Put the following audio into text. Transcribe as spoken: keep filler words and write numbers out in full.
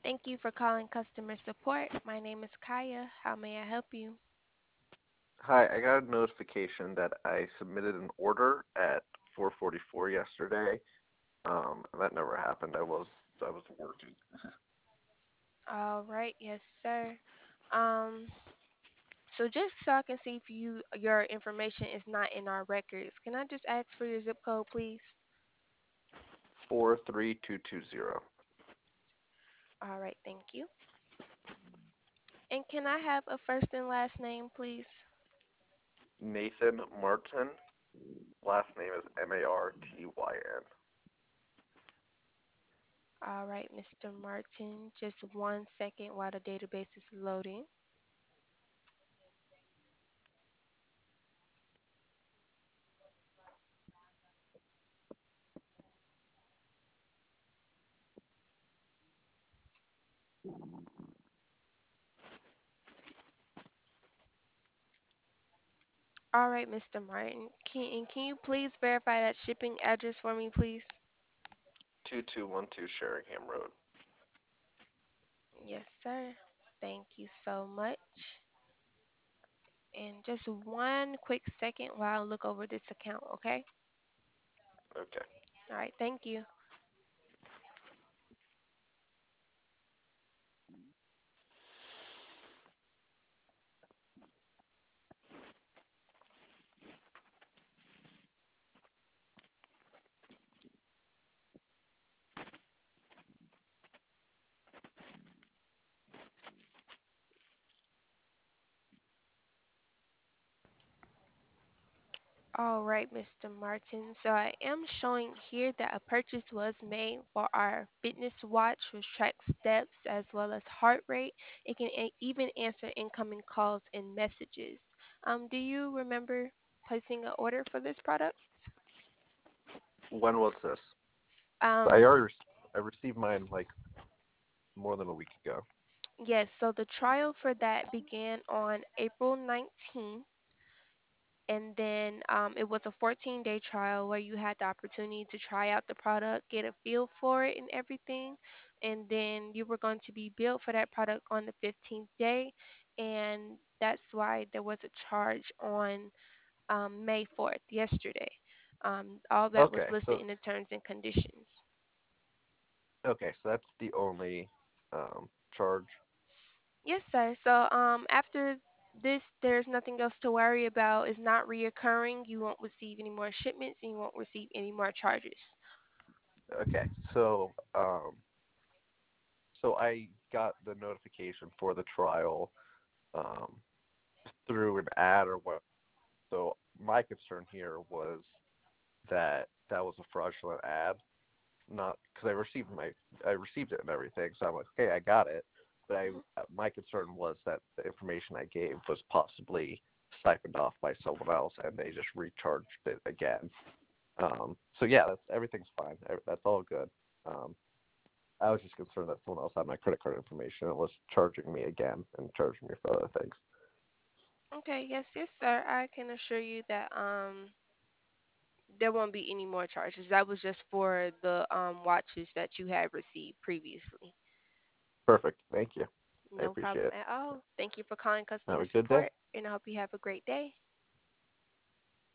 Thank you for calling customer support. My name is Kaya. How may I help you? Hi, I got a notification that I submitted an order at four forty-four yesterday. Um, and that never happened. I was I was working. All right, yes, sir. Um, so just so I can see if you your information is not in our records, can I just ask for your zip code, please? Four three two two zero. All right, thank you. And can I have a first and last name, please? Nathan Martin. Last name is M A R T Y N. All right, mister Martin. Just one second while the database is loading. All right, mister Martin. Can and can you please verify that shipping address for me, please? Two two one two Sheringham Road. Yes, sir. Thank you so much. And just one quick second while I look over this account, okay? Okay. All right, thank you. All right, mister Martin. So I am showing here that a purchase was made for our fitness watch, which tracks steps as well as heart rate. It can a- even answer incoming calls and messages. Um, do you remember placing an order for this product? When was this? I Um, already I received mine like more than a week ago. yes, so the trial for that began on April nineteenth. And then um, it was a fourteen day trial where you had the opportunity to try out the product, get a feel for it and everything. And then you were going to be billed for that product on the fifteenth day. And that's why there was a charge on um, May fourth, yesterday. Um, all that was Okay, listed so in the terms and conditions. okay, so that's the only um charge. Yes, sir. So um, after this, there's nothing else to worry about. It's not reoccurring. You won't receive any more shipments and you won't receive any more charges. Okay, so um so I got the notification for the trial um through an ad or what. So my concern here was that that was a fraudulent ad, not because I received my I received it and everything. So I'm like, okay, I got it, but I Mhm. my concern was that the information I gave was possibly siphoned off by someone else, and they just recharged it again. Um, so yeah, that's everything's fine. That's all good. Um, I was just concerned that someone else had my credit card information and was charging me again and charging me for other things. Okay, yes, yes, sir. I can assure you that um there won't be any more charges. That was just for the um watches that you had received previously. Perfect. Thank you. I No appreciate problem it. at all. Thank you for calling Have customer a good day. support, and I hope you have a great day.